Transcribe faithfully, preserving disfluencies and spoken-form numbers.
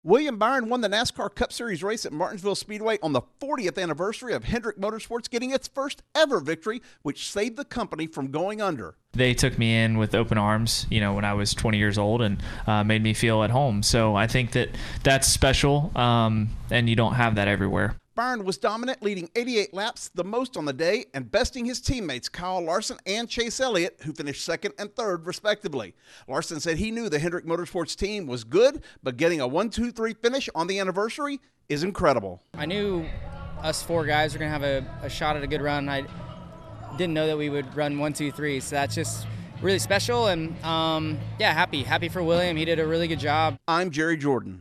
William Byron won the NASCAR Cup Series race at Martinsville Speedway on the fortieth anniversary of Hendrick Motorsports getting its first ever victory, which saved the company from going under. They took me in with open arms, you know, when I was twenty years old and uh, made me feel at home. So I think that that's special, um, and you don't have that everywhere. Byron was dominant, leading eighty-eight laps, the most on the day, and besting his teammates Kyle Larson and Chase Elliott, who finished second and third, respectively. Larson said he knew the Hendrick Motorsports team was good, but getting a one two three finish on the anniversary is incredible. I knew us four guys were going to have a, a shot at a good run. I didn't know that we would run one two three, so that's just really special, and um, yeah, happy. Happy for William. He did a really good job. I'm Jerry Jordan.